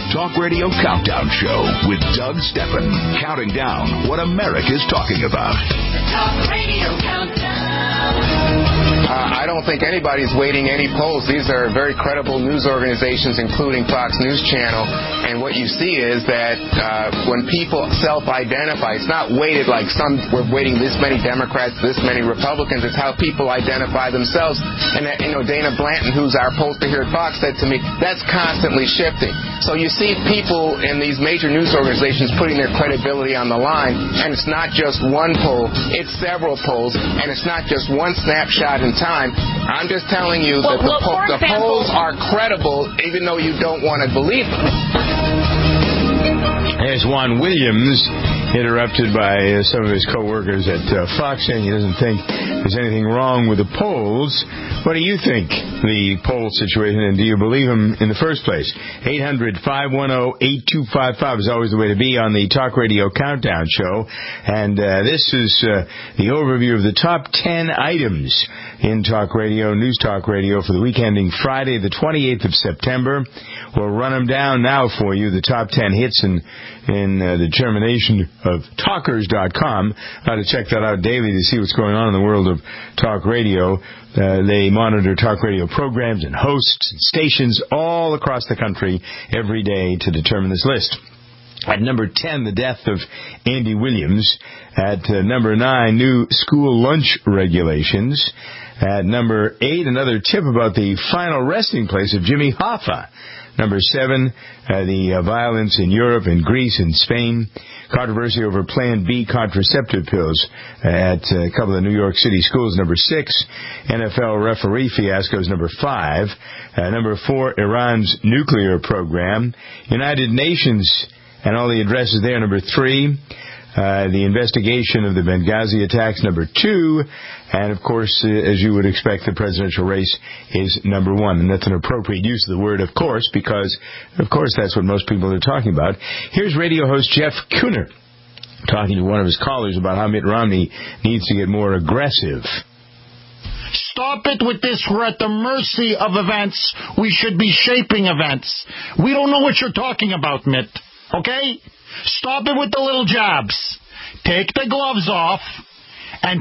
Talk Radio Countdown Show with Doug Steffen, counting down what America's talking about. Talk Radio Countdown. I don't think anybody's waiting any polls. These are very credible news organizations, including Fox News Channel. And what you see is that when people self-identify, it's not weighted like some we're waiting this many Democrats, this many Republicans. It's how people identify themselves. And Dana Blanton, who's our pollster here at Fox, said to me, that's constantly shifting. So you see people in these major news organizations putting their credibility on the line, and it's not just one poll, it's several polls, and it's not just one snapshot in time. I'm just telling you that the polls are credible, even though you don't want to believe them. There's Juan Williams, interrupted by some of his co-workers at Fox, saying he doesn't think there's anything wrong with the polls. What do you think the poll situation, and do you believe them in the first place? 800-510-8255 is always the way to be on the Talk Radio Countdown Show. And this is the overview of the top 10 items in Talk Radio, News Talk Radio, for the week ending Friday, the 28th of September. We'll run them down now for you, the top 10 hits in the determination of Talkers.com. How to check that out daily to see what's going on in the world of talk radio. They monitor talk radio programs and hosts and stations all across the country every day to determine this list. At number 10, the death of Andy Williams. At number 9, new school lunch regulations. At number 8, another tip about the final resting place of Jimmy Hoffa. Number 7, the violence in Europe and Greece and Spain. Controversy over Plan B contraceptive pills at a couple of New York City schools. Number 6, NFL referee fiascos. Number 5. Number 4, Iran's nuclear program. United Nations and all the addresses there. Number 3, the investigation of the Benghazi attacks. Number 2, and of course, as you would expect, the presidential race is number 1. And that's an appropriate use of the word, of course, because, of course, that's what most people are talking about. Here's radio host Jeff Kuhner talking to one of his callers about how Mitt Romney needs to get more aggressive. Stop it with this. We're at the mercy of events. We should be shaping events. We don't know what you're talking about, Mitt. Okay? Stop it with the little jabs. Take the gloves off and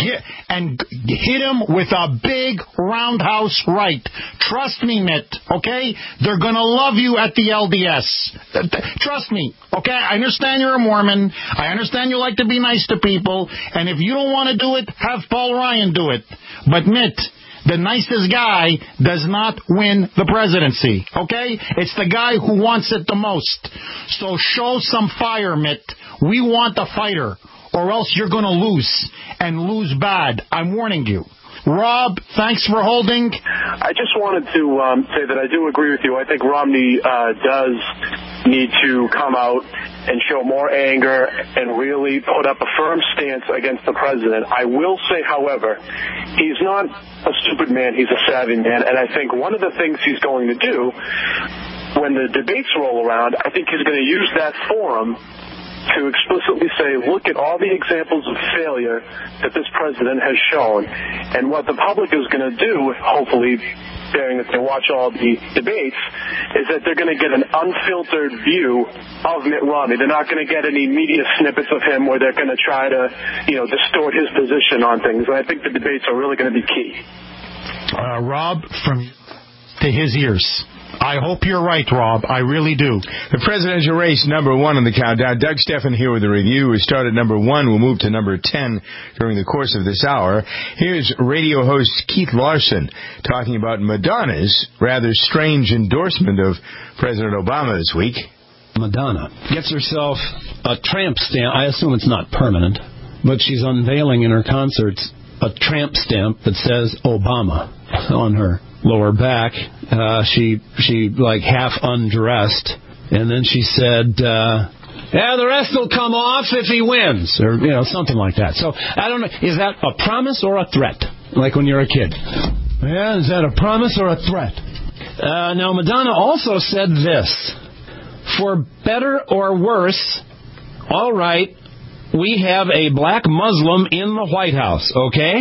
hit him with a big roundhouse right. Trust me, Mitt, okay? They're going to love you at the LDS. Trust me, okay? I understand you're a Mormon. I understand you like to be nice to people. And if you don't want to do it, have Paul Ryan do it. But, Mitt, the nicest guy does not win the presidency, okay? It's the guy who wants it the most. So show some fire, Mitt. We want a fighter, or else you're going to lose, and lose bad. I'm warning you. Rob, thanks for holding. I just wanted to say that I do agree with you. I think Romney does need to come out and show more anger and really put up a firm stance against the president. I will say, however, he's not a stupid man. He's a savvy man. And I think one of the things he's going to do when the debates roll around, I think he's going to use that forum to explicitly say, look at all the examples of failure that this president has shown. And what the public is going to do, hopefully, bearing that they watch all the debates, is that they're going to get an unfiltered view of Mitt Romney. They're not going to get any media snippets of him where they're going to try to, distort his position on things. And I think the debates are really going to be key. Rob, from to his ears. I hope you're right, Rob. I really do. The presidential race, number 1 on the countdown. Doug Steffen here with a review. We start at number 1. We'll move to number 10 during the course of this hour. Here's radio host Keith Larson talking about Madonna's rather strange endorsement of President Obama this week. Madonna gets herself a tramp stamp. I assume it's not permanent, but she's unveiling in her concerts a tramp stamp that says Obama on her lower back. She like half undressed, and then she said, the rest will come off if he wins, or something like that. So I don't know, is that a promise or a threat? Like when you're a kid. Yeah, is that a promise or a threat? Now Madonna also said this: for better or worse, all right, we have a black Muslim in the White House, okay?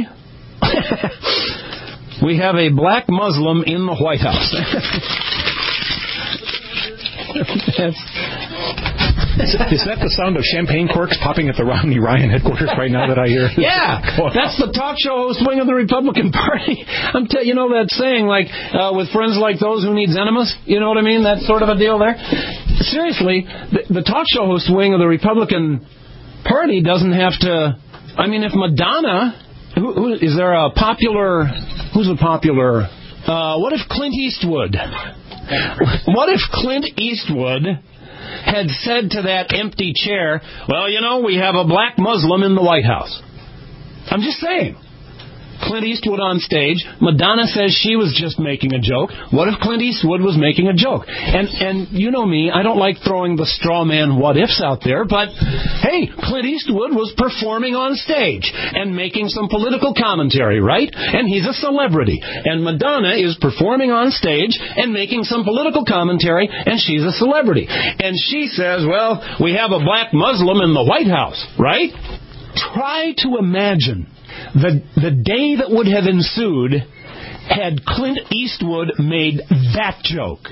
We have a black Muslim in the White House. Is that the sound of champagne corks popping at the Romney Ryan headquarters right now that I hear? Yeah, that's the talk show host wing of the Republican Party. You know that saying, like, with friends like those who needs enemies? You know what I mean? That sort of a deal there. Seriously, the talk show host wing of the Republican Party doesn't have to... I mean, if Madonna... Is there a popular... Who's a popular... what if Clint Eastwood... What if Clint Eastwood had said to that empty chair, well, you know, we have a black Muslim in the White House? I'm just saying. Clint Eastwood on stage. Madonna says she was just making a joke. What if Clint Eastwood was making a joke? And you know me, I don't like throwing the straw man what-ifs out there, but, hey, Clint Eastwood was performing on stage and making some political commentary, right? And he's a celebrity. And Madonna is performing on stage and making some political commentary, and she's a celebrity. And she says, well, we have a black Muslim in the White House, right? Try to imagine the day that would have ensued had Clint Eastwood made that joke.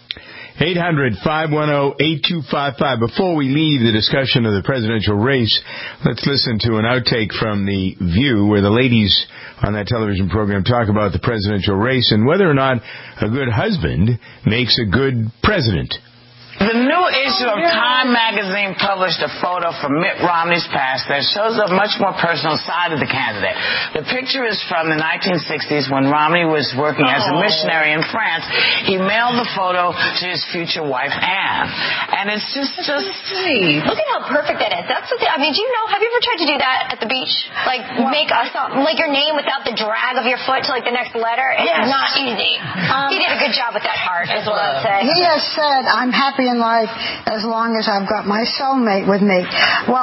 800-510-8255. Before we leave the discussion of the presidential race, let's listen to an outtake from The View where the ladies on that television program talk about the presidential race and whether or not a good husband makes a good president. The new issue of Time magazine published a photo from Mitt Romney's past that shows a much more personal side of the candidate. The picture is from the 1960s when Romney was working as a missionary in France. He mailed the photo to his future wife, Anne. And it's just sweet. Look at how perfect that is. That's the thing. I mean, do you know, have you ever tried to do that at the beach? Like, make like your name without the drag of your foot to like the next letter? It's not easy. He did a good job with that heart, is what I would say. He has said, I'm happy in life as long as I've got my soulmate with me. Well,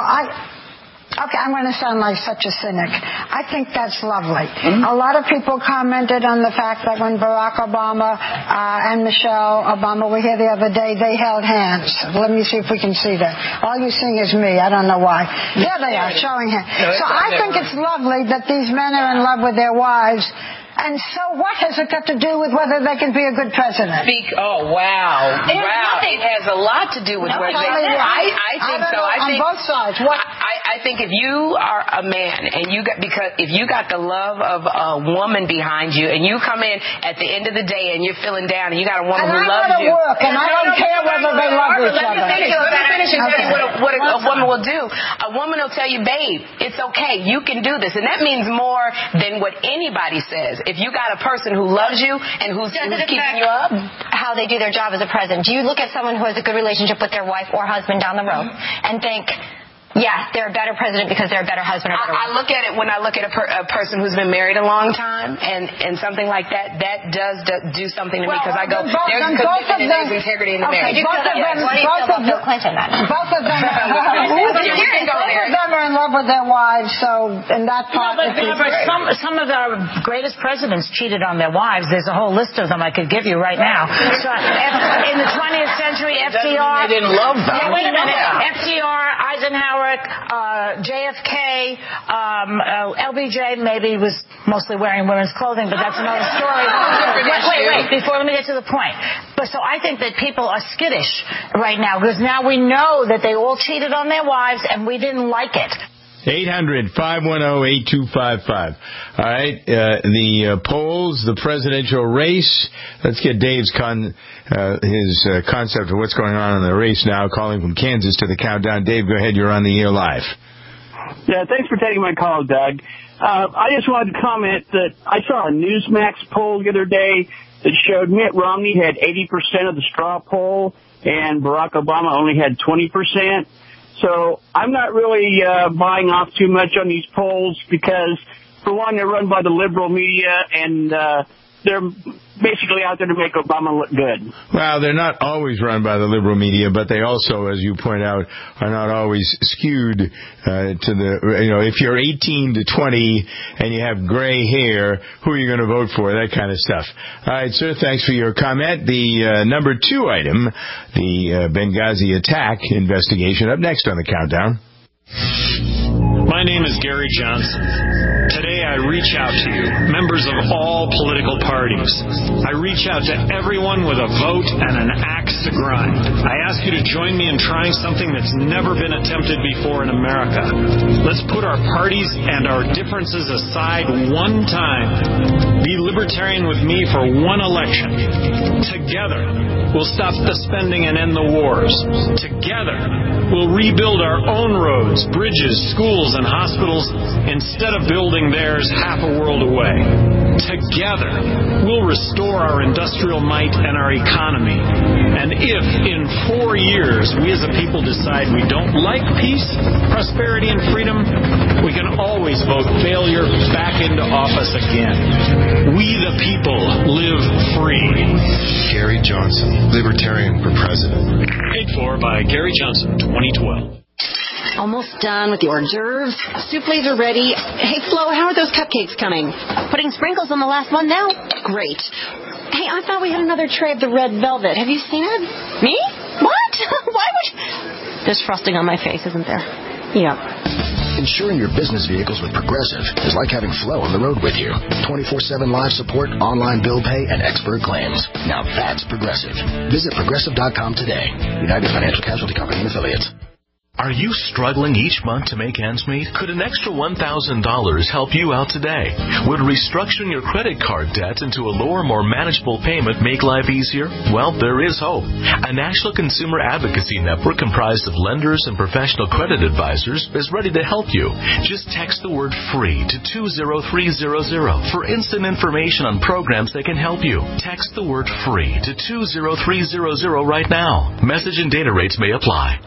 I'm going to sound like such a cynic. I think that's lovely. A lot of people commented on the fact that when Barack Obama and Michelle Obama were here the other day, they held hands. Let me see if we can see that. All you see is me. I don't know why. There they are, showing hands. So I think it's lovely that these men are in love with their wives. And so what has it got to do with whether they can be a good president? Oh, wow. It has a lot to do with whether they can. I think so. I think on both sides. What? I think if you are a man and if you got the love of a woman behind you and you come in at the end of the day and you're feeling down and you got a woman who loves you. Work, and I don't care whether they love each other. Let me finish and tell you what a woman will do. A woman will tell you, babe, it's okay. You can do this. And that means more than what anybody says. If you got a person who loves you and who's keeping you up, how they do their job as a president. Do you look at someone who has a good relationship with their wife or husband down the road and think, yeah, they're a better president because they're a better husband or better wife? I look at it when I look at a person who's been married a long time and something like that. That does do something to me because I go, there's commitment and there's integrity in the marriage. Both of them are in love with their wives, so in that part... But some of our greatest presidents cheated on their wives. There's a whole list of them I could give you right now. So in the 20th century, FDR... They didn't love them. Wait a minute. FDR, Eisenhower, JFK, LBJ maybe was mostly wearing women's clothing, but that's another story. Wait, before let me get to the point. But so I think that people are skittish right now because now we know that they all cheated on their wives and we didn't like it. 800-510-8255. All right, the polls, the presidential race. Let's get Dave's concept of what's going on in the race now, calling from Kansas to the countdown. Dave, go ahead. You're on the air live. Yeah, thanks for taking my call, Doug. I just wanted to comment that I saw a Newsmax poll the other day that showed Mitt Romney had 80% of the straw poll and Barack Obama only had 20%. So I'm not really buying off too much on these polls because, for one, they're run by the liberal media, and they're basically out there to make Obama look good. Well, they're not always run by the liberal media, but they also, as you point out, are not always skewed to the, if you're 18 to 20 and you have gray hair, who are you going to vote for? That kind of stuff. All right, sir, thanks for your comment. The number 2 item, the Benghazi attack investigation, up next on the countdown. My name is Gary Johnson. Today I reach out to you, members of all political parties. I reach out to everyone with a vote and an axe to grind. I ask you to join me in trying something that's never been attempted before in America. Let's put our parties and our differences aside one time. Be libertarian with me for one election. Together, we'll stop the spending and end the wars. Together, we'll rebuild our own roads, bridges, schools, and hospitals instead of building theirs half a world away. Together, we'll restore our industrial might and our economy. And if in 4 years we as a people decide we don't like peace, prosperity, and freedom, we can always vote failure back into office again. We the people live free. Gary Johnson, Libertarian for President. Paid for by Gary Johnson, 2012. Almost done with the hors d'oeuvres. Souffles are ready. Hey, Flo, how are those cupcakes coming? Putting sprinkles on the last one now? Great. Hey, I thought we had another tray of the red velvet. Have you seen it? Me? What? Why would... There's frosting on my face, isn't there? Yeah. Insuring your business vehicles with Progressive is like having Flo on the road with you. 24/7 live support, online bill pay, and expert claims. Now that's Progressive. Visit Progressive.com today. United Financial Casualty Company and Affiliates. Are you struggling each month to make ends meet? Could an extra $1,000 help you out today? Would restructuring your credit card debt into a lower, more manageable payment make life easier? Well, there is hope. A national consumer advocacy network comprised of lenders and professional credit advisors is ready to help you. Just text the word FREE to 20300 for instant information on programs that can help you. Text the word FREE to 20300 right now. Message and data rates may apply.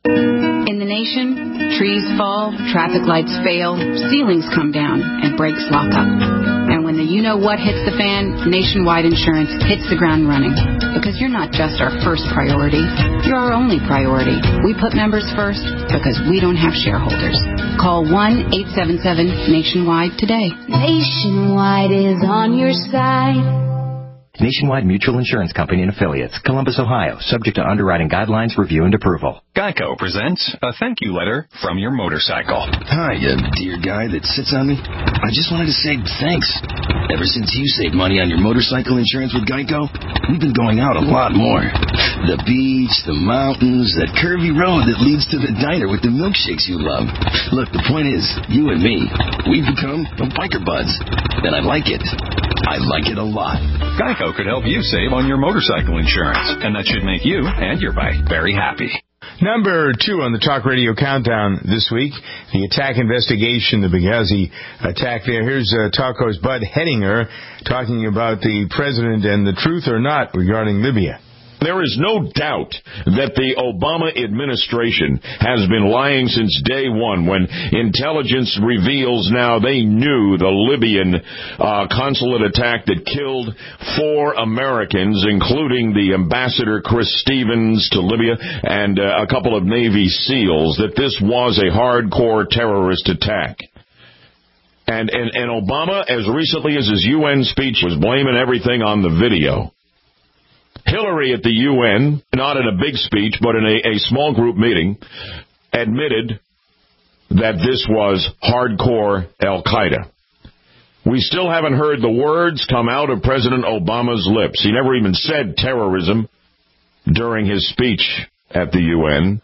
In the nation, trees fall, traffic lights fail, ceilings come down, and brakes lock up. And when the you-know-what hits the fan, Nationwide Insurance hits the ground running. Because you're not just our first priority, you're our only priority. We put members first because we don't have shareholders. Call 1-877-NATIONWIDE today. Nationwide is on your side. Nationwide Mutual Insurance Company and Affiliates, Columbus, Ohio, subject to underwriting guidelines, review, and approval. Geico presents a thank you letter from your motorcycle. Hi, dear guy that sits on me. I just wanted to say thanks. Ever since you saved money on your motorcycle insurance with Geico, we've been going out a lot more. The beach, the mountains, that curvy road that leads to the diner with the milkshakes you love. Look, the point is, you and me, we've become biker buds. And I like it. I like it a lot. Geico could help you save on your motorcycle insurance, and that should make you and your bike very happy. Number 2 on the Talk Radio Countdown this week, the attack investigation, the Benghazi attack there. Here's Talko's Bud Hedinger talking about the president and the truth or not regarding Libya. There is no doubt that the Obama administration has been lying since day one when intelligence reveals now they knew the Libyan consulate attack that killed 4 Americans, including the ambassador Chris Stevens to Libya and a couple of Navy SEALs, that this was a hardcore terrorist attack. And Obama, as recently as his UN speech, was blaming everything on the video. Hillary at the UN, not in a big speech, but in a small group meeting, admitted that this was hardcore Al-Qaeda. We still haven't heard the words come out of President Obama's lips. He never even said terrorism during his speech at the UN.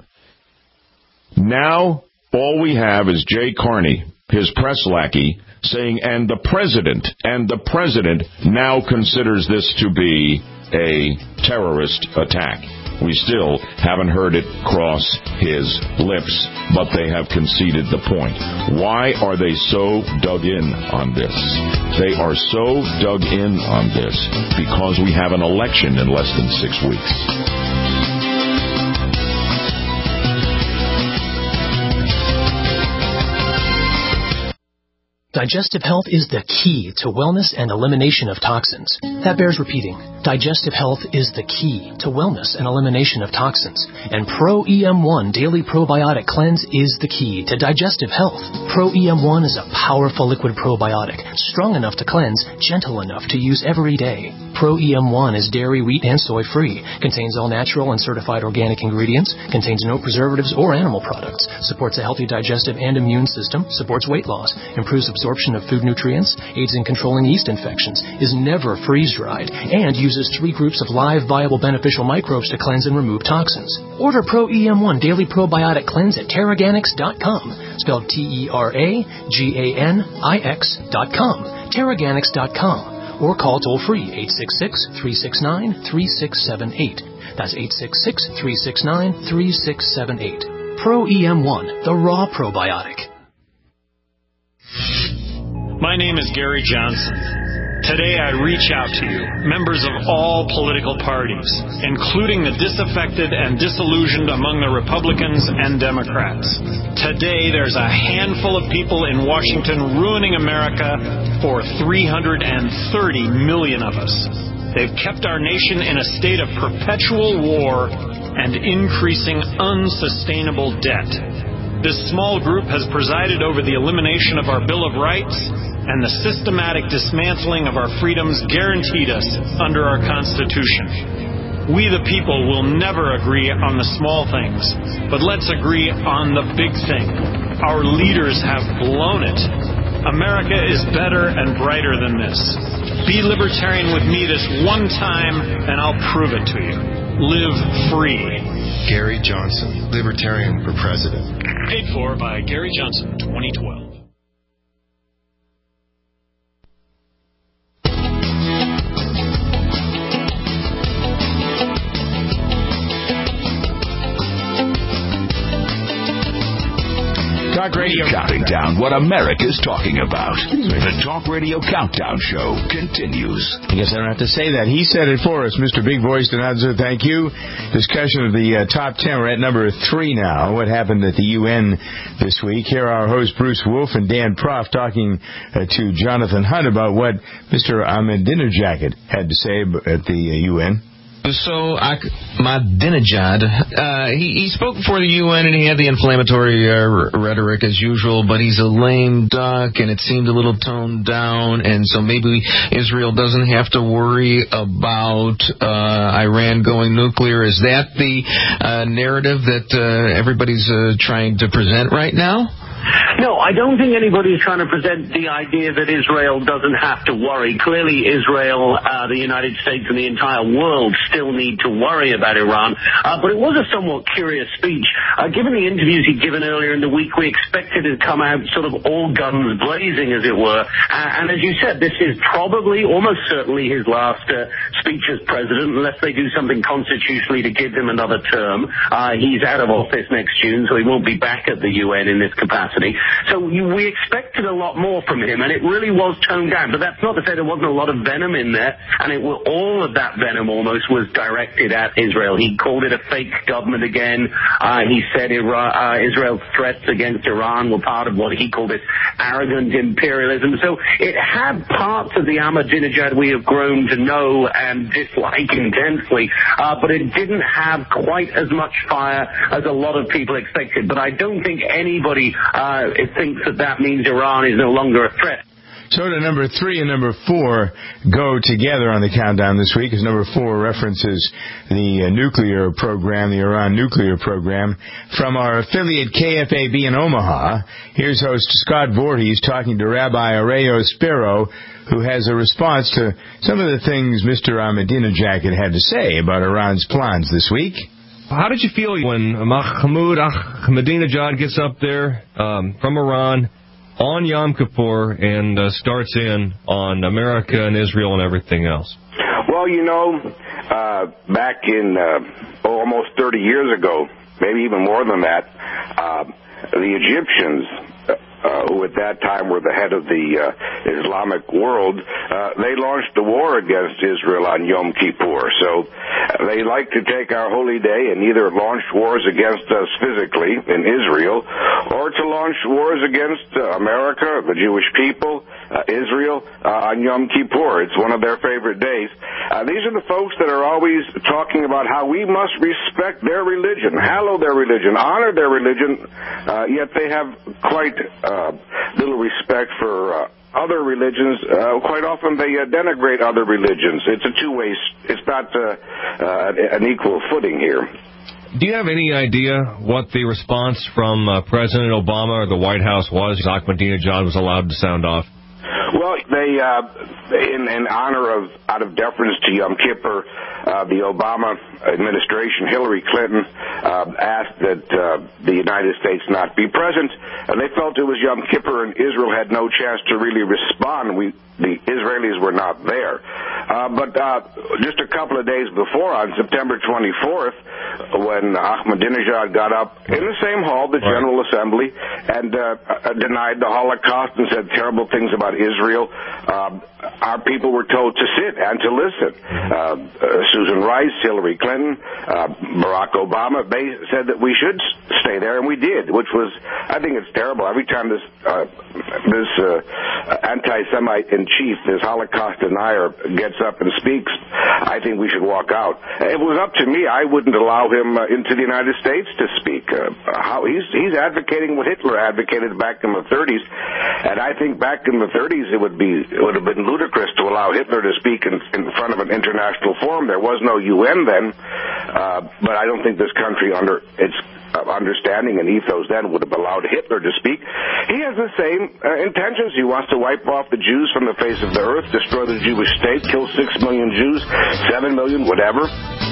Now, all we have is Jay Carney, his press lackey, saying, and the president now considers this to be a terrorist attack. We still haven't heard it cross his lips, but they have conceded the point. Why are they so dug in on this? They are so dug in on this because we have an election in less than 6 weeks. Digestive health is the key to wellness and elimination of toxins. That bears repeating. Digestive health is the key to wellness and elimination of toxins. And Pro EM1 Daily Probiotic Cleanse is the key to digestive health. Pro EM1 is a powerful liquid probiotic, strong enough to cleanse, gentle enough to use every day. Pro EM1 is dairy, wheat, and soy-free, contains all natural and certified organic ingredients, contains no preservatives or animal products, supports a healthy digestive and immune system, supports weight loss, improves absorption of food nutrients, aids in controlling yeast infections, is never freeze-dried, and uses 3 groups of live, viable, beneficial microbes to cleanse and remove toxins. Order Pro EM1 Daily Probiotic Cleanse at Terraganix.com, spelled TerraGanix.com, Terraganix.com, or call toll-free 866-369-3678. That's 866-369-3678. Pro EM1, the raw probiotic. My name is Gary Johnson. Today I reach out to you, members of all political parties, including the disaffected and disillusioned among the Republicans and Democrats. Today there's a handful of people in Washington ruining America for 330 million of us. They've kept our nation in a state of perpetual war and increasing unsustainable debt. This small group has presided over the elimination of our Bill of Rights and the systematic dismantling of our freedoms guaranteed us under our Constitution. We the people will never agree on the small things, but let's agree on the big thing. Our leaders have blown it. America is better and brighter than this. Be libertarian with me this one time, and I'll prove it to you. Live free. Gary Johnson, Libertarian for President. Paid for by Gary Johnson, 2012. Talk Radio counting down what America's talking about. The Talk Radio Countdown Show continues. I guess I don't have to say that. He said it for us, Mr. Big Voice Donazzo. Thank you. Discussion of the top 10. We're at number 3 now. What happened at the UN this week? Here are our hosts Bruce Wolf and Dan Proft talking to Jonathan Hunt about what Mr. Ahmadinejad had to say at the UN. So, Ahmadinejad, he spoke before the UN and he had the inflammatory rhetoric as usual, but he's a lame duck and it seemed a little toned down, and so maybe Israel doesn't have to worry about Iran going nuclear. Is that the narrative that everybody's trying to present right now? No, I don't think anybody's trying to present the idea that Israel doesn't have to worry. Clearly, Israel, the United States, and the entire world still need to worry about Iran. But it was a somewhat curious speech. Given the interviews he'd given earlier in the week, we expected it to come out sort of all guns blazing, as it were. And as you said, this is probably, almost certainly, his last speech as president, unless they do something constitutionally to give him another term. He's out of office next June, so he won't be back at the UN in this capacity. So we expected a lot more from him, and it really was toned down. But that's not to say there wasn't a lot of venom in there, and all of that venom almost was directed at Israel. He called it a fake government again. He said Israel's threats against Iran were part of what he called this arrogant imperialism. So it had parts of the Ahmadinejad we have grown to know and dislike intensely, but it didn't have quite as much fire as a lot of people expected. But I don't think anybody thinks that means Iran is no longer a threat. So to number 3 and number 4 go together on the countdown this week, as number 4 references the nuclear program, the Iran nuclear program. From our affiliate KFAB in Omaha, here's host Scott Voorhees talking to Rabbi Areo Spiro, who has a response to some of the things Mr. Ahmadinejad had to say about Iran's plans this week. How did you feel when Mahmoud Ahmadinejad gets up there from Iran on Yom Kippur and starts in on America and Israel and everything else? Well, back in almost 30 years ago, maybe even more than that, the Egyptians, who at that time were the head of the Islamic world, they launched a war against Israel on Yom Kippur. So they like to take our holy day and either launch wars against us physically in Israel or to launch wars against America, the Jewish people, Israel on Yom Kippur. It's one of their favorite days. These are the folks that are always talking about how we must respect their religion, hallow their religion, honor their religion, yet they have quite little respect for other religions. Quite often they denigrate other religions. It's a two-way, it's not an equal footing here. Do you have any idea what the response from President Obama or the White House was? Ahmadinejad was allowed to sound off. Well, they, in honor of, out of deference to Yom Kippur, the Obama administration, Hillary Clinton, asked that the United States not be present. They felt it was Yom Kippur and Israel had no chance to really respond. The Israelis were not there. But just a couple of days before, on September 24th, when Ahmadinejad got up in the same hall, the General Assembly, and denied the Holocaust and said terrible things about Israel, our people were told to sit and to listen. Susan Rice, Hillary Clinton, Barack Obama, they said that we should stay there, and we did, which was, I think it's terrible. Every time this anti-Semite-in-chief, this Holocaust denier, gets up and speaks, I think we should walk out. If it was up to me, I wouldn't allow him into the United States to speak. He's advocating what Hitler advocated back in the 30s, and I think back in the 30s it would have been ludicrous to allow Hitler to speak in front of an international forum. There was no UN then, but I don't think this country, under its understanding and ethos then, would have allowed Hitler to speak. He has the same intentions. He wants to wipe off the Jews from the face of the earth, destroy the Jewish state, kill 6 million Jews, 7 million, whatever.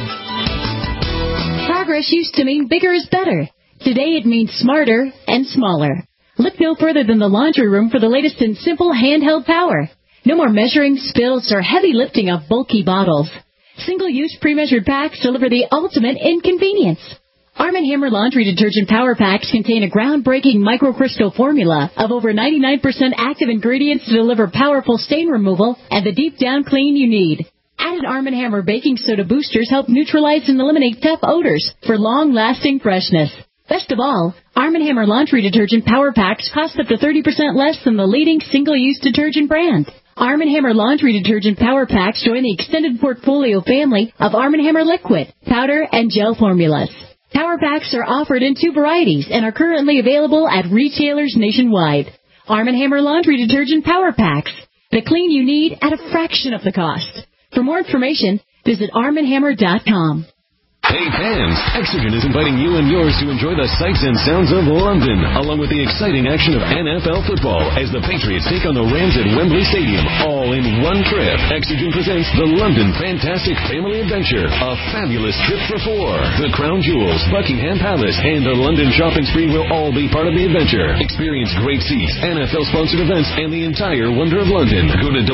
Progress used to mean bigger is better. Today it means smarter and smaller. Look no further than the laundry room for the latest in simple handheld power. No more measuring, spills, or heavy lifting of bulky bottles. Single-use pre-measured packs deliver the ultimate inconvenience. Arm & Hammer Laundry Detergent Power Packs contain a groundbreaking microcrystal formula of over 99% active ingredients to deliver powerful stain removal and the deep-down clean you need. Added Arm & Hammer baking soda boosters help neutralize and eliminate tough odors for long-lasting freshness. Best of all, Arm & Hammer Laundry Detergent Power Packs cost up to 30% less than the leading single-use detergent brand. Arm & Hammer Laundry Detergent Power Packs join the extended portfolio family of Arm & Hammer liquid, powder, and gel formulas. Power Packs are offered in 2 varieties and are currently available at retailers nationwide. Arm & Hammer Laundry Detergent Power Packs, the clean you need at a fraction of the cost. For more information, visit armandhammer.com. Hey fans, Exogen is inviting you and yours to enjoy the sights and sounds of London, along with the exciting action of NFL football as the Patriots take on the Rams at Wembley Stadium, all in one trip. Exogen presents the London Fantastic Family Adventure, a fabulous trip for 4. The Crown Jewels, Buckingham Palace, and the London shopping spree will all be part of the adventure. Experience great seats, NFL-sponsored events, and the entire wonder of London. Go to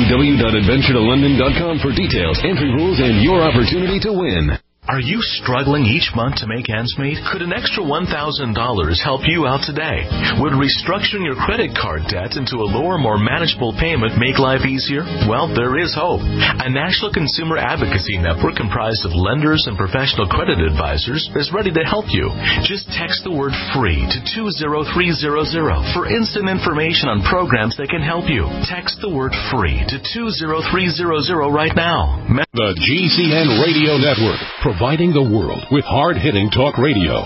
www.adventuretolondon.com for details, entry rules, and your opportunity to win. Are you struggling each month to make ends meet? Could an extra $1,000 help you out today? Would restructuring your credit card debt into a lower, more manageable payment make life easier? Well, there is hope. A national consumer advocacy network comprised of lenders and professional credit advisors is ready to help you. Just text the word FREE to 20300 for instant information on programs that can help you. Text the word FREE to 20300 right now. The GCN Radio Network, providing the world with hard-hitting talk radio.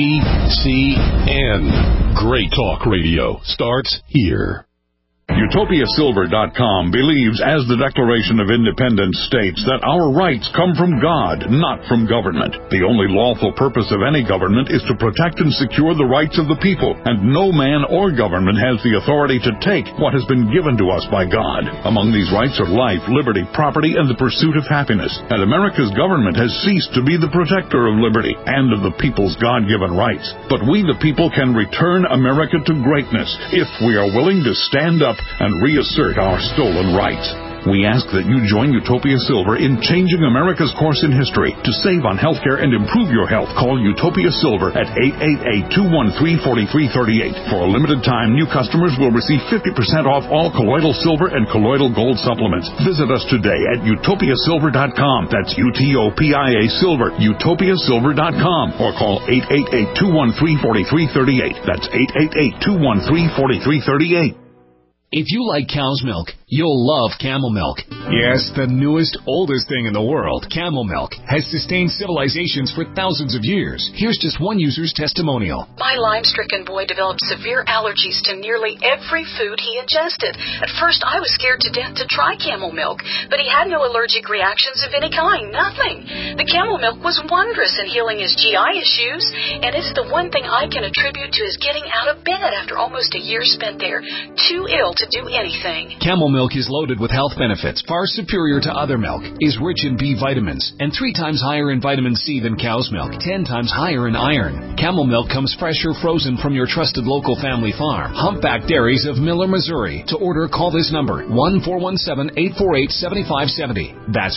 GCN. Great talk radio starts here. UtopiaSilver.com believes, as the Declaration of Independence states, that our rights come from God, not from government. The only lawful purpose of any government is to protect and secure the rights of the people, and no man or government has the authority to take what has been given to us by God. Among these rights are life, liberty, property, and the pursuit of happiness. And America's government has ceased to be the protector of liberty and of the people's God-given rights. But we, the people, can return America to greatness if we are willing to stand up and reassert our stolen rights. We ask that you join Utopia Silver in changing America's course in history. To save on healthcare and improve your health, call Utopia Silver at 888-213-4338. For a limited time, new customers will receive 50% off all colloidal silver and colloidal gold supplements. Visit us today at utopiasilver.com. That's UTOPIA Silver, utopiasilver.com. Or call 888-213-4338. That's 888-213-4338. If you like cow's milk, you'll love Camel Milk. Yes, the newest, oldest thing in the world, Camel Milk, has sustained civilizations for thousands of years. Here's just one user's testimonial. My Lyme-stricken boy developed severe allergies to nearly every food he ingested. At first, I was scared to death to try Camel Milk, but he had no allergic reactions of any kind, nothing. The Camel Milk was wondrous in healing his GI issues, and it's the one thing I can attribute to his getting out of bed after almost a year spent there, too ill to do anything. Camel Milk is loaded with health benefits far superior to other milk, is rich in B vitamins, and 3 times higher in vitamin C than cow's milk, 10 times higher in iron. Camel Milk comes fresh or frozen from your trusted local family farm. Humpback Dairies of Miller, Missouri. To order, call this number, 1-417-848-7570. That's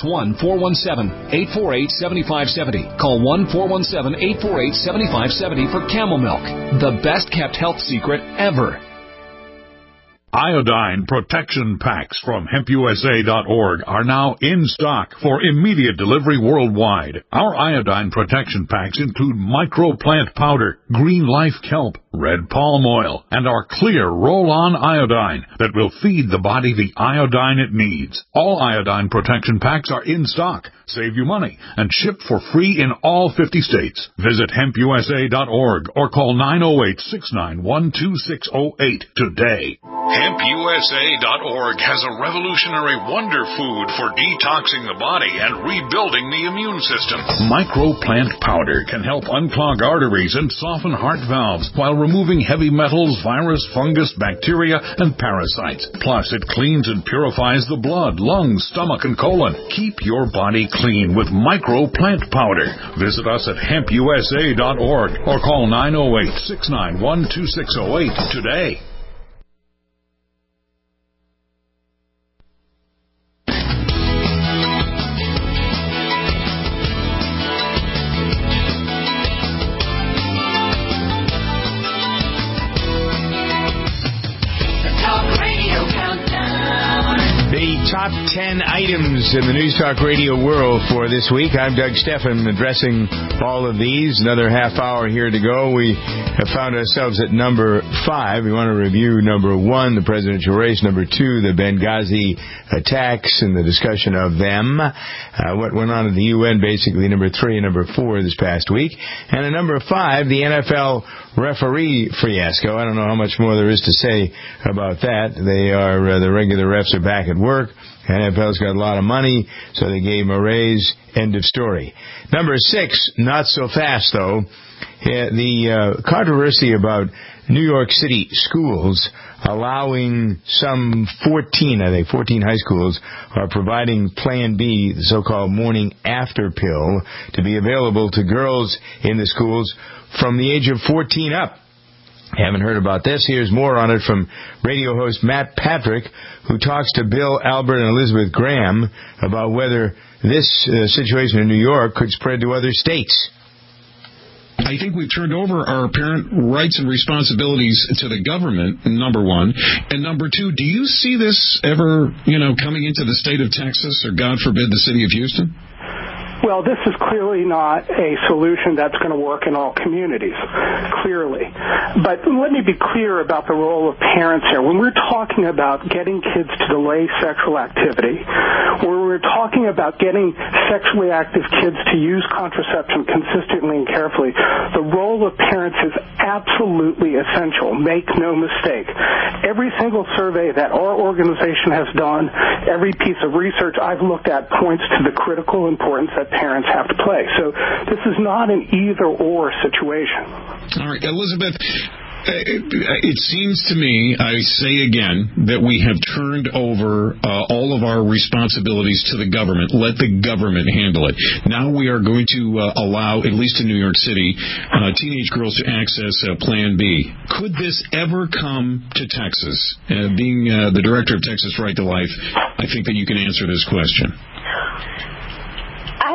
1-417-848-7570. Call 1-417-848-7570 for Camel Milk, the best kept health secret ever. Iodine protection packs from HempUSA.org are now in stock for immediate delivery worldwide. Our iodine protection packs include microplant powder, green life kelp, red palm oil, and our clear roll-on iodine that will feed the body the iodine it needs. All iodine protection packs are in stock, save you money, and shipped for free in all 50 states. Visit HempUSA.org or call 908-691-2608 today. HempUSA.org has a revolutionary wonder food for detoxing the body and rebuilding the immune system. Microplant powder can help unclog arteries and soften heart valves while removing heavy metals, virus, fungus, bacteria, and parasites. Plus, it cleans and purifies the blood, lungs, stomach, and colon. Keep your body clean with Microplant powder. Visit us at HempUSA.org or call 908-691-2608 today. Top 10 items in the News Talk Radio world for this week. I'm Doug Stephan addressing all of these. Another half hour here to go. We have found ourselves at number 5. We want to review number 1, the presidential race. Number 2, the Benghazi attacks and the discussion of them. What went on at the UN, basically, number 3 and number 4 this past week. And at number 5, the NFL referee fiasco. I don't know how much more there is to say about that. They are, the regular refs are back at work. NFL's got a lot of money, so they gave him a raise. End of story. Number 6, not so fast, though. The controversy about New York City schools allowing some 14 high schools are providing Plan B, the so-called morning after pill, to be available to girls in the schools from the age of 14 up. Haven't heard about this. Here's more on it from radio host Matt Patrick, who talks to Bill Albert and Elizabeth Graham about whether this situation in New York could spread to other states. I think we've turned over our parent rights and responsibilities to the government, number 1. And number 2, do you see this ever, coming into the state of Texas or, God forbid, the city of Houston? Well, this is clearly not a solution that's going to work in all communities, clearly. But let me be clear about the role of parents here. When we're talking about getting kids to delay sexual activity, when we're talking about getting sexually active kids to use contraception consistently and carefully, the role of parents is absolutely essential. Make no mistake. Every single survey that our organization has done, every piece of research I've looked at points to the critical importance that parents have to play. So this is not an either-or situation. All right, Elizabeth, it seems to me, I say again, that we have turned over all of our responsibilities to the government. Let the government handle it. Now we are going to allow, at least in New York City, teenage girls to access Plan B. Could this ever come to Texas? Being the director of Texas Right to Life, I think that you can answer this question. I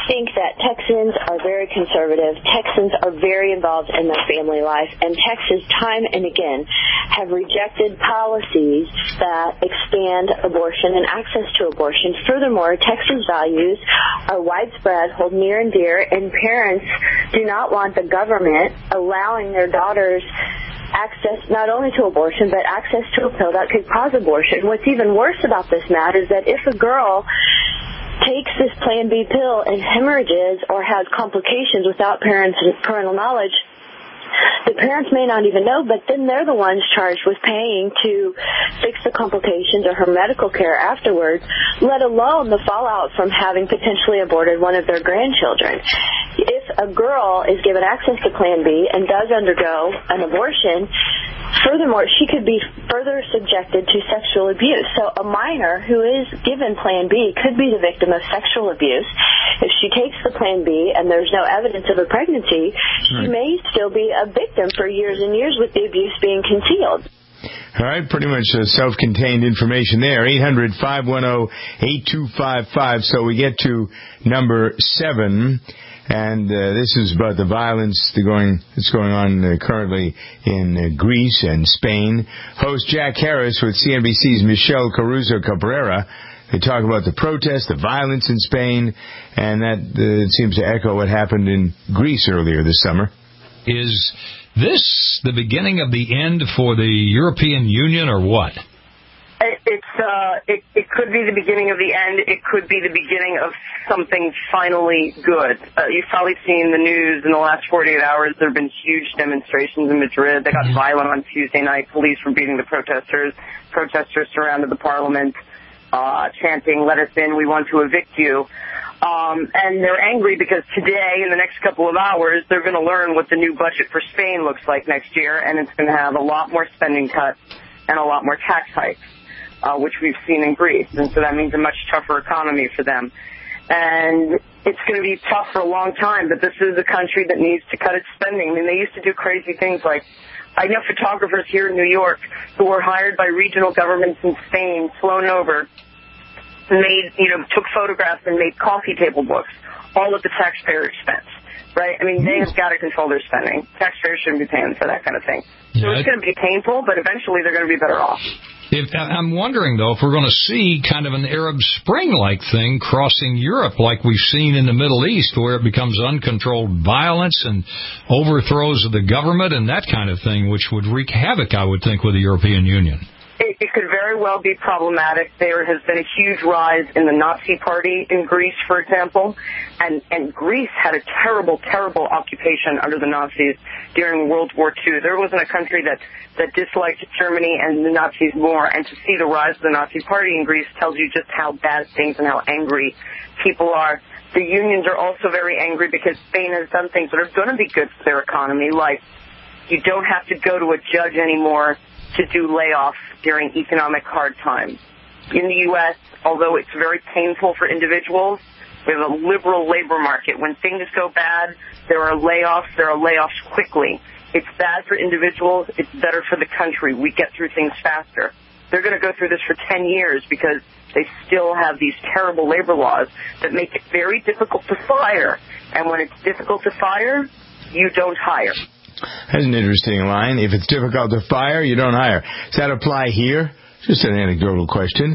think that Texans are very conservative. Texans are very involved in their family life, and Texans time and again have rejected policies that expand abortion and access to abortion. Furthermore, Texas values are widespread, hold near and dear, and parents do not want the government allowing their daughters access not only to abortion, but access to a pill that could cause abortion. What's even worse about this, Matt, is that if a girl takes this Plan B pill and hemorrhages or has complications without parental knowledge, the parents may not even know, but then they're the ones charged with paying to fix the complications or her medical care afterwards, let alone the fallout from having potentially aborted one of their grandchildren. If a girl is given access to Plan B and does undergo an abortion, furthermore, she could be further subjected to sexual abuse. So a minor who is given Plan B could be the victim of sexual abuse. If she takes the Plan B and there's no evidence of a pregnancy, she may still be a victim for years and years with the abuse being concealed. All right, pretty much self-contained information there. 800-510-8255. So we get to number 7. And this is about the violence that's going on currently in Greece and Spain. Host Jack Harris with CNBC's Michelle Caruso Cabrera. They talk about the protests, the violence in Spain, and that seems to echo what happened in Greece earlier this summer. Is this the beginning of the end for the European Union, or what? It could be the beginning of the end. It could be the beginning of something finally good. You've probably seen the news in the last 48 hours. There have been huge demonstrations in Madrid. They got violent on Tuesday night. Police were beating the protesters. Protesters surrounded the parliament, chanting, "Let us in, we want to evict you." And they're angry because today, in the next couple of hours, they're going to learn what the new budget for Spain looks like next year, and it's going to have a lot more spending cuts and a lot more tax hikes. Which we've seen in Greece. And so that means a much tougher economy for them. And it's going to be tough for a long time, but this is a country that needs to cut its spending. I mean, they used to do crazy things like, I know photographers here in New York who were hired by regional governments in Spain, flown over, took photographs and made coffee table books, all at the taxpayer expense. Right? I mean, they have got to control their spending. Taxpayers shouldn't be paying for that kind of thing. So it's going to be painful, but eventually they're going to be better off. I'm wondering, though, if we're going to see kind of an Arab Spring-like thing crossing Europe like we've seen in the Middle East, where it becomes uncontrolled violence and overthrows of the government and that kind of thing, which would wreak havoc, I would think, with the European Union. It could very well be problematic. There has been a huge rise in the Nazi Party in Greece, for example, and Greece had a terrible, terrible occupation under the Nazis during World War II. There wasn't a country that disliked Germany and the Nazis more, and to see the rise of the Nazi Party in Greece tells you just how bad things and how angry people are. The unions are also very angry because Spain has done things that are going to be good for their economy, like you don't have to go to a judge anymore to do layoffs during economic hard times. In the U.S., although it's very painful for individuals, we have a liberal labor market. When things go bad, there are layoffs quickly. It's bad for individuals. It's better for the country. We get through things faster. They're going to go through this for 10 years because they still have these terrible labor laws that make it very difficult to fire. And when it's difficult to fire, you don't hire. That's an interesting line. If it's difficult to fire, you don't hire. Does that apply here? Just an anecdotal question.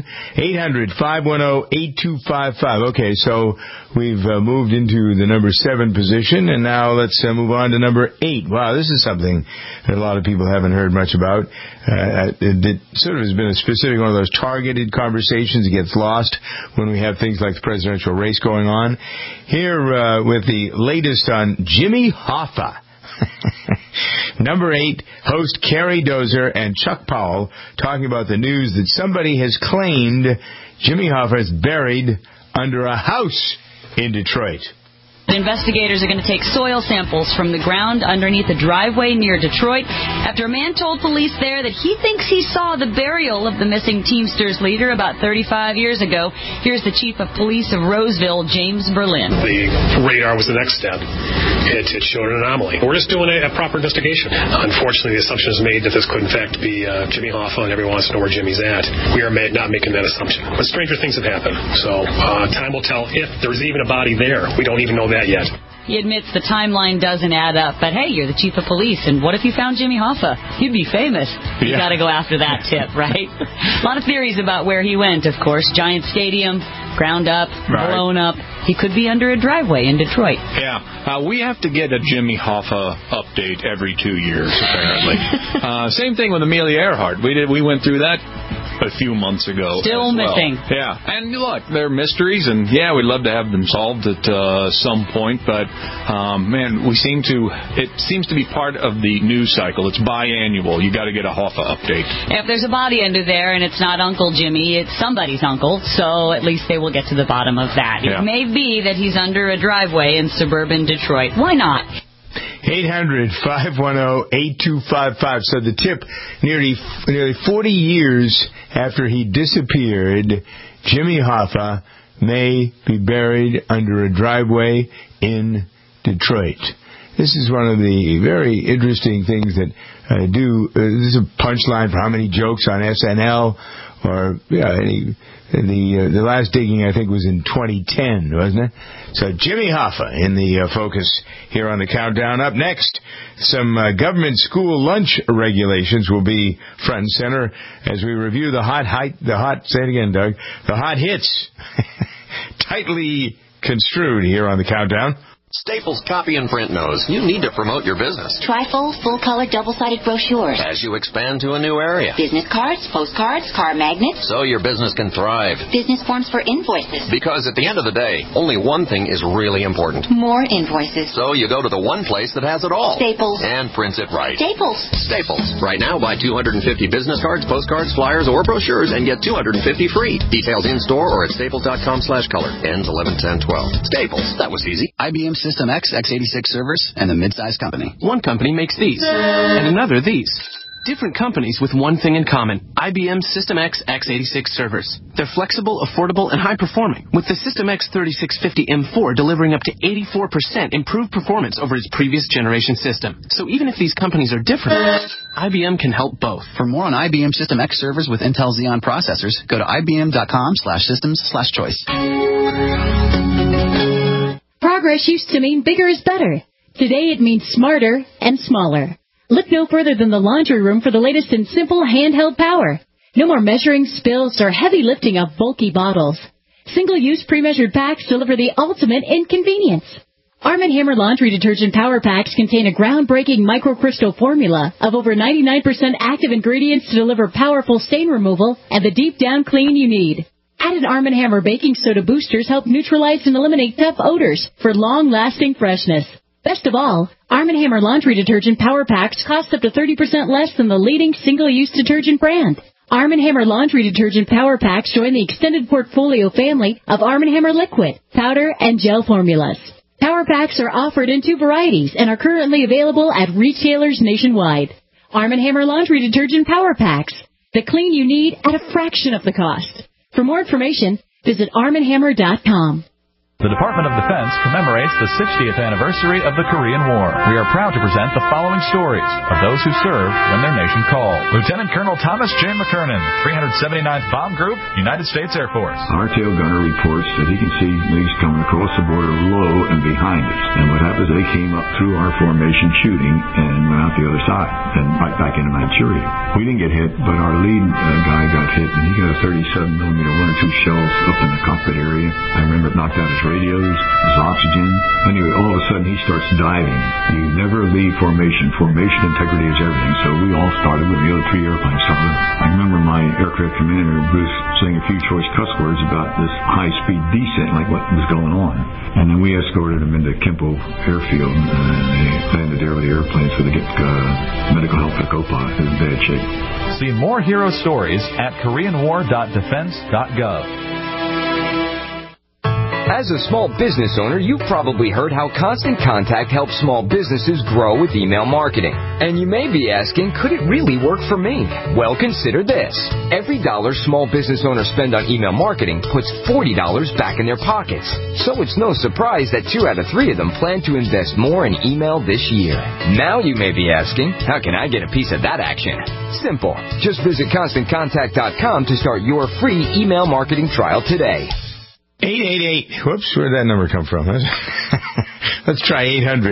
800-510-8255. Okay, so we've moved into the number 7 position, and now let's move on to number 8. Wow, this is something that a lot of people haven't heard much about. It sort of has been a specific one of those targeted conversations. It gets lost when we have things like the presidential race going on. Here with the latest on Jimmy Hoffa. Number 8, host Carrie Dozer and Chuck Powell talking about the news that somebody has claimed Jimmy Hoffa is buried under a house in Detroit. Investigators are going to take soil samples from the ground underneath a driveway near Detroit after a man told police there that he thinks he saw the burial of the missing Teamsters leader about 35 years ago. Here's the chief of police of Roseville, James Berlin. The radar was the next step. it showed an anomaly. We're just doing a proper investigation. Unfortunately, the assumption is made that this could, in fact, be Jimmy Hoffa, and everyone wants to know where Jimmy's at. We are not making that assumption. But stranger things have happened. So time will tell if there's even a body there. We don't even know that yet. He admits the timeline doesn't add up, but hey, you're the chief of police, and what if you found Jimmy Hoffa? You'd be famous. You got to go after that tip, right? A lot of theories about where he went, of course. Giant stadium, ground up, blown up. He could be under a driveway in Detroit. Yeah, we have to get a Jimmy Hoffa update every 2 years, apparently. Same thing with Amelia Earhart. We went through that a few months ago. Still missing. Yeah, and look, they're mysteries, and yeah, we'd love to have them solved at some point, but man, it seems to be part of the news cycle. It's biannual. You got to get a Hoffa update. If there's a body under there and it's not Uncle Jimmy, it's somebody's uncle, so at least they will get to the bottom of that. Yeah. It may be that he's under a driveway in suburban Detroit. Why not? 800-510-8255. So the tip, nearly 40 years after he disappeared, Jimmy Hoffa may be buried under a driveway in Detroit. This is one of the very interesting things that this is a punchline for how many jokes on SNL, or the last digging I think was in 2010, wasn't it? So Jimmy Hoffa in the focus here on the countdown. Up next, some government school lunch regulations will be front and center as we review say it again, Doug, the hot hits, tightly construed here on the countdown. Staples Copy and Print knows you need to promote your business. Trifold, full-color, double-sided brochures. As you expand to a new area. Business cards, postcards, car magnets. So your business can thrive. Business forms for invoices. Because at the end of the day, only one thing is really important. More invoices. So you go to the one place that has it all. Staples. And prints it right. Staples. Staples. Right now, buy 250 business cards, postcards, flyers, or brochures and get 250 free. Details in-store or at staples.com/color. Ends 11/10/12. Staples. That was easy. IBM System X x86 servers and a mid-sized company. One company makes these, and another these. Different companies with one thing in common. IBM System X x86 servers. They're flexible, affordable, and high-performing, with the System X 3650 M4 delivering up to 84% improved performance over its previous generation system. So even if these companies are different, IBM can help both. For more on IBM System X servers with Intel Xeon processors, go to ibm.com/systems/choice. Progress used to mean bigger is better. Today it means smarter and smaller. Look no further than the laundry room for the latest in simple handheld power. No more measuring, spills, or heavy lifting of bulky bottles. Single-use pre-measured packs deliver the ultimate in convenience. Arm & Hammer laundry detergent power packs contain a groundbreaking microcrystal formula of over 99% active ingredients to deliver powerful stain removal and the deep-down clean you need. Added Arm & Hammer baking soda boosters help neutralize and eliminate tough odors for long-lasting freshness. Best of all, Arm & Hammer laundry detergent power packs cost up to 30% less than the leading single-use detergent brand. Arm & Hammer laundry detergent power packs join the extended portfolio family of Arm & Hammer liquid, powder, and gel formulas. Power packs are offered in 2 varieties and are currently available at retailers nationwide. Arm & Hammer laundry detergent power packs, the clean you need at a fraction of the cost. For more information, visit armandhammer.com. The Department of Defense commemorates the 60th anniversary of the Korean War. We are proud to present the following stories of those who served when their nation called. Lieutenant Colonel Thomas J. McKernan, 379th Bomb Group, United States Air Force. Our tail gunner reports that he can see MiGs coming across the border low and behind us. And what happened is they came up through our formation shooting and went out the other side and right back into Manchuria. We didn't get hit, but our lead guy got hit, and he got a 37 millimeter, 1 or 2 shells up in the cockpit area. I remember it knocked out his radios, his oxygen. Anyway, all of a sudden he starts diving. You never leave formation. Formation integrity is everything. So we all started with the other 3 airplanes started. I remember my aircraft commander, Bruce, saying a few choice cuss words about this high-speed descent, like what was going on. And then we escorted him into Kempo Airfield, and they landed there with the airplanes so they get medical help for Copa. It was in bad shape. See more hero stories at koreanwar.defense.gov. As a small business owner, you've probably heard how Constant Contact helps small businesses grow with email marketing. And you may be asking, could it really work for me? Well, consider this. Every $1 small business owners spend on email marketing puts $40 back in their pockets. So it's no surprise that 2 out of 3 of them plan to invest more in email this year. Now you may be asking, how can I get a piece of that action? Simple. Just visit ConstantContact.com to start your free email marketing trial today. 888. Whoops, where did that number come from? Let's try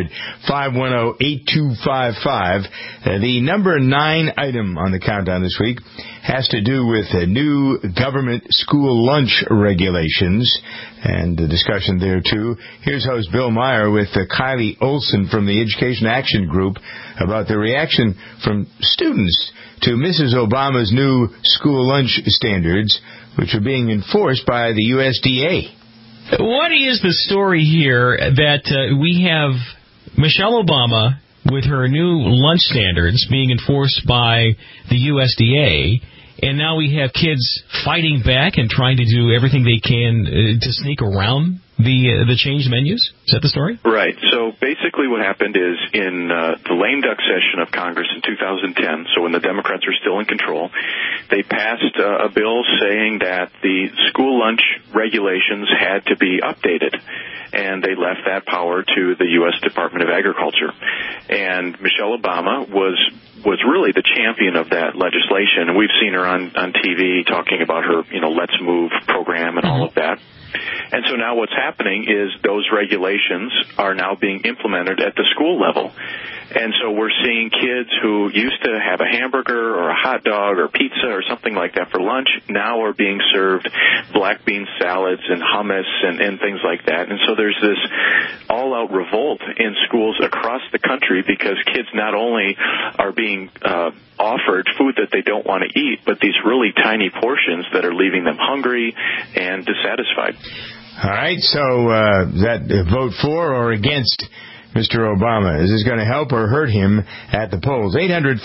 800-510-8255. The number 9 item on the countdown this week has to do with new government school lunch regulations and the discussion there, too. Here's host Bill Meyer with Kylie Olson from the Education Action Group about the reaction from students to Mrs. Obama's new school lunch standards, which are being enforced by the USDA. What is the story here that we have Michelle Obama with her new lunch standards being enforced by the USDA, and now we have kids fighting back and trying to do everything they can to sneak around the changed menus? Is that the story? Right. So basically what happened is in the lame duck session of Congress in 2010, so when the Democrats were still in control, they passed a bill saying that the school lunch regulations had to be updated. And they left that power to the U.S. Department of Agriculture. And Michelle Obama was really the champion of that legislation. And we've seen her on TV talking about her, Let's Move program and all of that. And so now what's happening is those regulations are now being implemented at the school level. And so we're seeing kids who used to have a hamburger or a hot dog or pizza or something like that for lunch now are being served black bean salads and hummus and things like that. And so there's this all-out revolt in schools across the country because kids not only are being offered food that they don't want to eat, but these really tiny portions that are leaving them hungry and dissatisfied. All right, so that vote for or against Mr. Obama? Is this going to help or hurt him at the polls?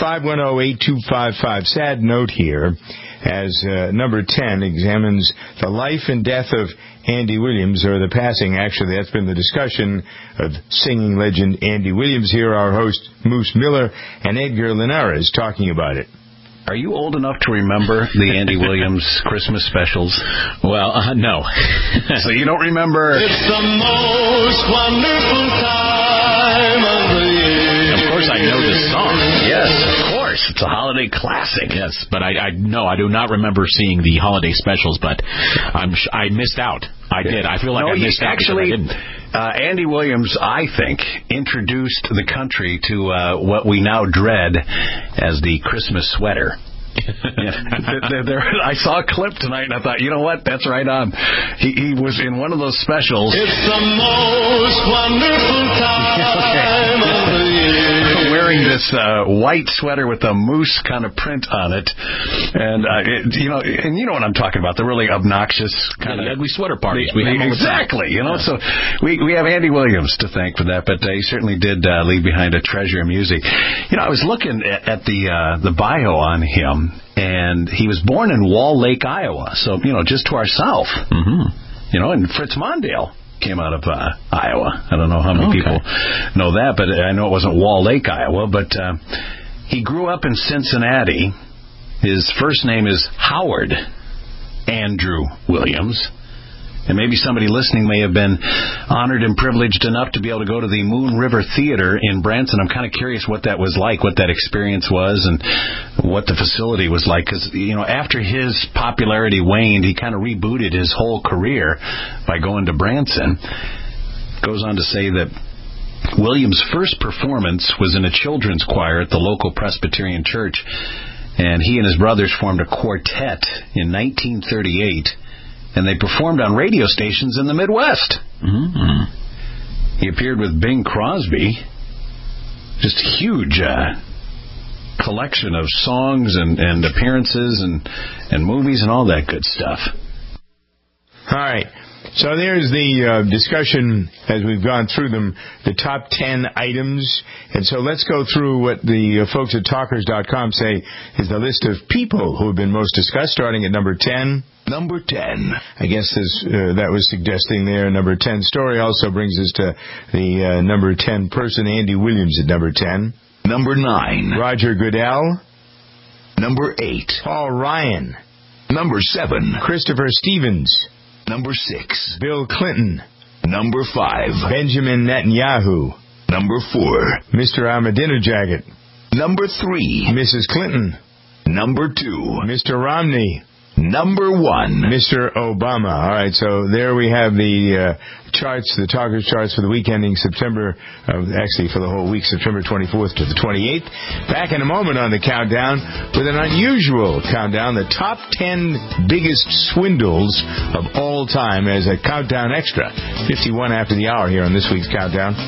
800-510-8255. Sad note here, as number 10 examines the life and death of Andy Williams, or the passing, actually. That's been the discussion of singing legend Andy Williams. Here our host, Moose Miller, and Edgar Linares talking about it. Are you old enough to remember the Andy Williams Christmas specials? Well, no. So you don't remember... It's the most wonderful time of the year. Of course I know this song. Yes, of course. It's a holiday classic. Yes, but I do not remember seeing the holiday specials, but I missed out. I did. I feel like I missed out because I didn't. Andy Williams, I think, introduced the country to what we now dread as the Christmas sweater. I saw a clip tonight, and I thought, you know what? That's right on. He was in one of those specials. It's the most wonderful time of the year. Wearing this white sweater with a moose kind of print on it, and you know what I'm talking about—the really obnoxious kind of ugly sweater parties. Exactly. So we have Andy Williams to thank for that, but he certainly did leave behind a treasure of music. I was looking at the bio on him, and he was born in Wall Lake, Iowa, so just to our south. Mm-hmm. And Fritz Mondale came out of Iowa. I don't know how many people know that, but I know it wasn't Wall Lake, Iowa. But he grew up in Cincinnati. His first name is Howard Andrew Williams. And maybe somebody listening may have been honored and privileged enough to be able to go to the Moon River Theater in Branson. I'm kind of curious what that was like, what that experience was, and what the facility was like. Because, after his popularity waned, he kind of rebooted his whole career by going to Branson. Goes on to say that Williams' first performance was in a children's choir at the local Presbyterian church. And he and his brothers formed a quartet in 1938. And they performed on radio stations in the Midwest. Mm-hmm. He appeared with Bing Crosby. Just a huge collection of songs and appearances and movies and all that good stuff. All right. So there's the discussion as we've gone through them, the top 10 items. And so let's go through what the folks at Talkers.com say is the list of people who have been most discussed, starting at number 10. Number 10. I guess that was suggesting there. Number 10 story also brings us to the number 10 person, Andy Williams at number 10. Number 9. Roger Goodell. Number 8. Paul Ryan. Number 7. Christopher Stevens. Number 6. Bill Clinton. Number 5. Benjamin Netanyahu. Number 4. Mr. Ahmadinejad. Number 3. Mrs. Clinton. Number 2. Mr. Romney. Number 1. Mr. Obama. All right, so there we have the charts, the Talkers charts for the week ending September, actually for the whole week, September 24th to the 28th. Back in a moment on the countdown with an unusual countdown, the top 10 biggest swindles of all time as a countdown extra. 51 after the hour here on this week's countdown.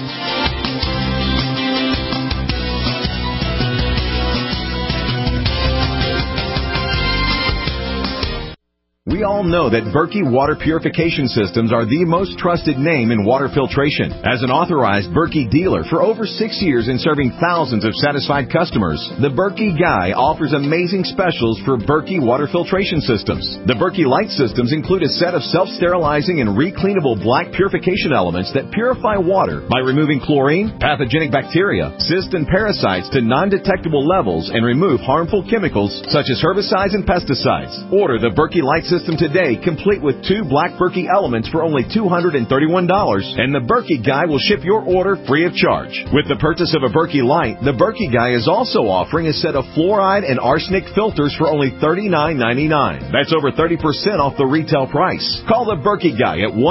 We all know that Berkey Water Purification Systems are the most trusted name in water filtration. As an authorized Berkey dealer for over 6 years and serving thousands of satisfied customers, the Berkey Guy offers amazing specials for Berkey Water Filtration Systems. The Berkey Light Systems include a set of self-sterilizing and recleanable black purification elements that purify water by removing chlorine, pathogenic bacteria, cysts, and parasites to non-detectable levels and remove harmful chemicals such as herbicides and pesticides. Order the Berkey Light System today, complete with 2 black Berkey elements for only $231, and the Berkey Guy will ship your order free of charge. With the purchase of a Berkey Light, the Berkey Guy is also offering a set of fluoride and arsenic filters for only $39.99. That's over 30% off the retail price. Call the Berkey Guy at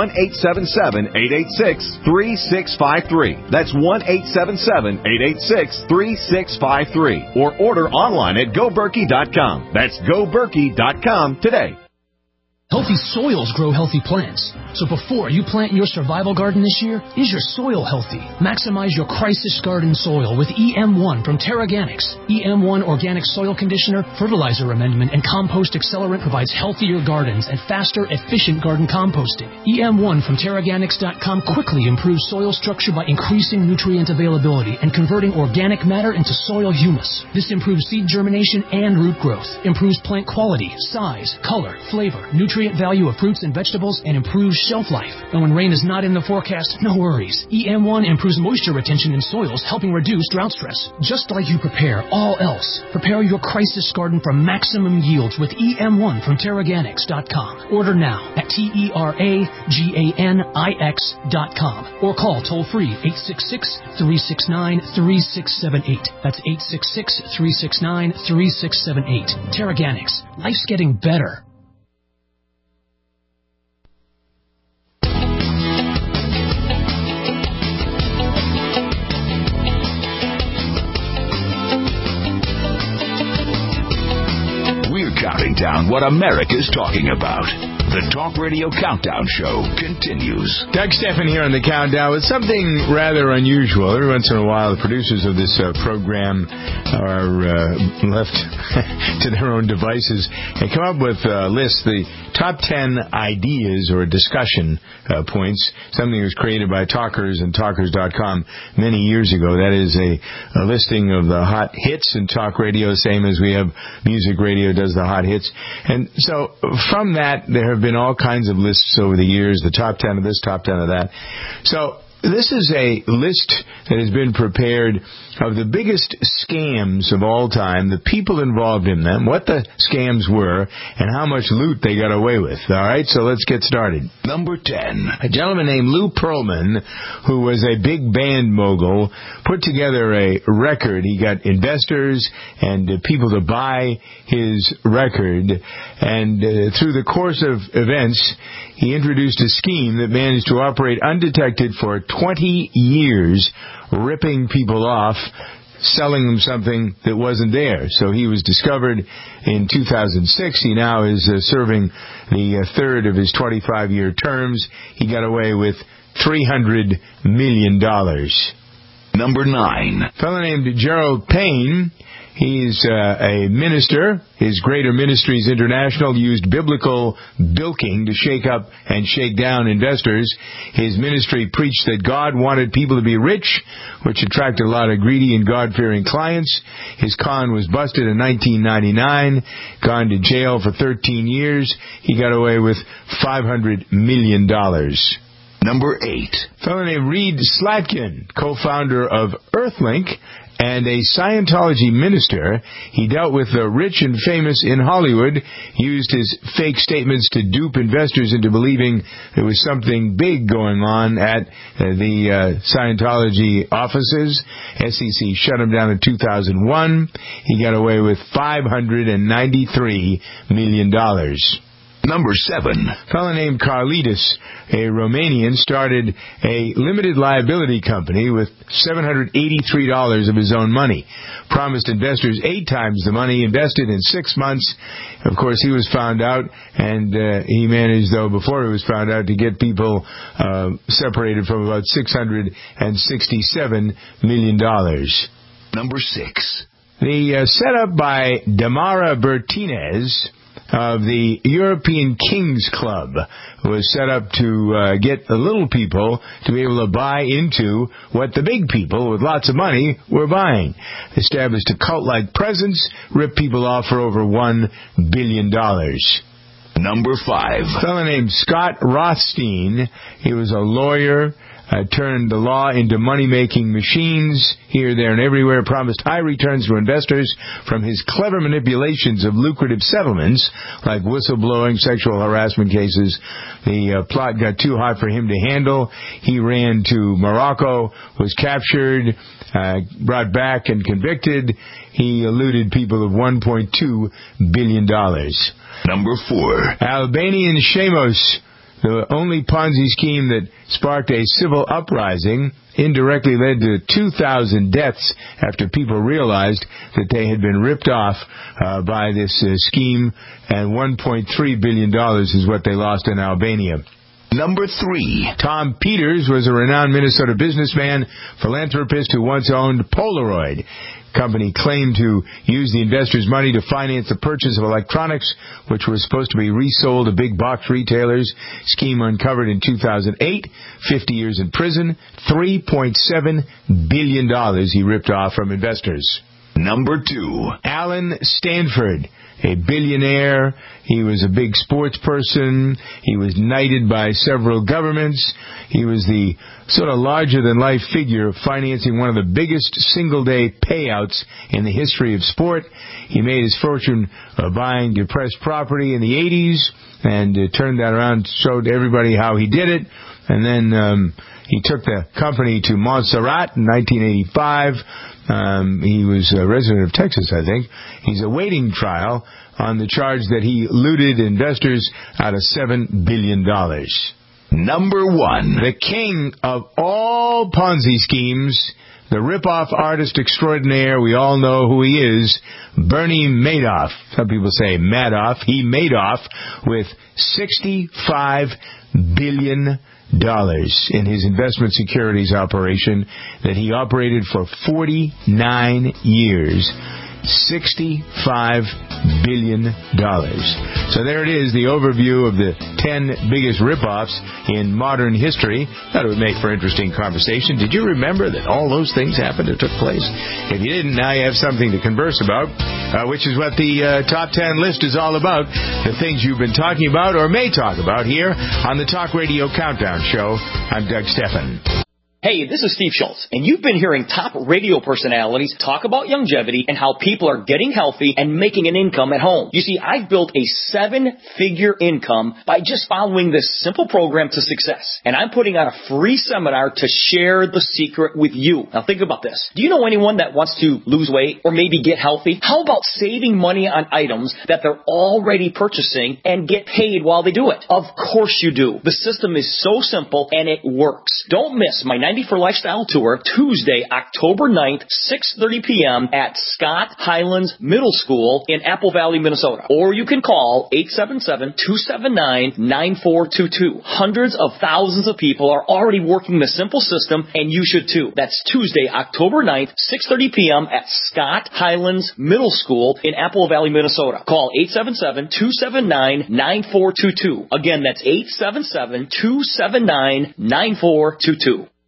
1-877-886-3653. That's 1-877-886-3653. Or order online at GoBerkey.com. That's GoBerkey.com today. Healthy soils grow healthy plants. So before you plant your survival garden this year, is your soil healthy? Maximize your crisis garden soil with EM1 from Terraganics. EM1 Organic Soil Conditioner, Fertilizer Amendment, and Compost Accelerant provides healthier gardens and faster, efficient garden composting. EM1 from Terraganics.com quickly improves soil structure by increasing nutrient availability and converting organic matter into soil humus. This improves seed germination and root growth, improves plant quality, size, color, flavor, nutrient value of fruits and vegetables, and improves shelf life. And when rain is not in the forecast, no worries. EM1 improves moisture retention in soils, helping reduce drought stress. Just like you prepare all else, prepare your crisis garden for maximum yields with EM1 from Terraganics.com. Order now at TERAGANIX.com or call toll-free 866-369-3678. That's 866-369-3678. Terraganics. Life's getting better. Counting down what America's talking about. The Talk Radio Countdown Show continues. Doug Stephan here on the Countdown with something rather unusual. Every once in a while, the producers of this program are left to their own devices and come up with lists, the top 10 ideas or discussion points. Something that was created by Talkers and Talkers.com many years ago. That is a listing of the hot hits in talk radio, same as we have music radio does the hot hits. And so from that, there have been all kinds of lists over the years, the top 10 of this, top 10 of that. So this is a list that has been prepared of the biggest scams of all time, the people involved in them, what the scams were, and how much loot they got away with. All right, so let's get started. Number 10. A gentleman named Lou Pearlman, who was a big band mogul, put together a record. He got investors and people to buy his record, and through the course of events, he introduced a scheme that managed to operate undetected for 20 years, ripping people off, selling them something that wasn't there. So he was discovered in 2006. He now is serving the third of his 25-year terms. He got away with $300 million. Number 9. A fellow named Gerald Payne. He's a minister. His Greater Ministries International used biblical bilking to shake up and shake down investors. His ministry preached that God wanted people to be rich, which attracted a lot of greedy and God-fearing clients. His con was busted in 1999, gone to jail for 13 years. He got away with $500 million. Number 8. A fellow named Reed Slatkin, co-founder of Earthlink, and a Scientology minister. He dealt with the rich and famous in Hollywood, used his fake statements to dupe investors into believing there was something big going on at the Scientology offices. SEC shut him down in 2001. He got away with $593 million. Number 7. A fellow named Carlitos, a Romanian, started a limited liability company with $783 of his own money. Promised investors 8 times the money, invested in 6 months. Of course, he was found out, and he managed, though, before he was found out, to get people separated from about $667 million. Number 6. The setup by Damara Bertinez of the European Kings Club was set up to get the little people to be able to buy into what the big people with lots of money were buying. Established a cult-like presence, ripped people off for over $1 billion. Number 5. A fellow named Scott Rothstein. He was a lawyer. Turned the law into money-making machines here, there, and everywhere, promised high returns to investors from his clever manipulations of lucrative settlements, like whistleblowing, sexual harassment cases. The plot got too hot for him to handle. He ran to Morocco, was captured, brought back and convicted. He eluded people of $1.2 billion. Number 4. Albanian Shamos, the only Ponzi scheme that sparked a civil uprising, indirectly led to 2,000 deaths after people realized that they had been ripped off by this scheme, and $1.3 billion is what they lost in Albania. Number 3. Tom Peters was a renowned Minnesota businessman, philanthropist who once owned Polaroid. Company claimed to use the investors' money to finance the purchase of electronics, which were supposed to be resold to big box retailers. Scheme uncovered in 2008. 50 years in prison. $3.7 billion he ripped off from investors. Number 2. Alan Stanford, a billionaire. He was a big sports person. He was knighted by several governments. He was the sort of larger-than-life figure financing one of the biggest single-day payouts in the history of sport. He made his fortune buying depressed property in the 80s and turned that around, showed everybody how he did it. And then he took the company to Montserrat in 1985. He was a resident of Texas, I think. He's awaiting trial on the charge that he looted investors out of $7 billion. Number 1. The king of all Ponzi schemes, the rip-off artist extraordinaire, we all know who he is, Bernie Madoff. Some people say Madoff. He made off with $65 billion in his investment securities operation that he operated for 49 years. $65 billion. So there it is, the overview of the 10 biggest rip-offs in modern history. Thought it would make for interesting conversation. Did you remember that all those things happened or took place? If you didn't, now you have something to converse about, which is what the top 10 list is all about. The things you've been talking about or may talk about here on the Talk Radio Countdown Show. I'm Doug Stephan. Hey, this is Steve Schultz, and you've been hearing top radio personalities talk about longevity and how people are getting healthy and making an income at home. You see, I've built a 7-figure income by just following this simple program to success, and I'm putting on a free seminar to share the secret with you. Now think about this. Do you know anyone that wants to lose weight or maybe get healthy? How about saving money on items that they're already purchasing and get paid while they do it? Of course you do. The system is so simple and it works. Don't miss my Sandy for Lifestyle Tour Tuesday, October 9th, 6:30 p.m. at Scott Highlands Middle School in Apple Valley, Minnesota. Or you can call 877-279-9422. Hundreds of thousands of people are already working the simple system, and you should too. That's Tuesday, October 9th, 6:30 p.m. at Scott Highlands Middle School in Apple Valley, Minnesota. Call 877-279-9422. Again, that's 877-279-9422.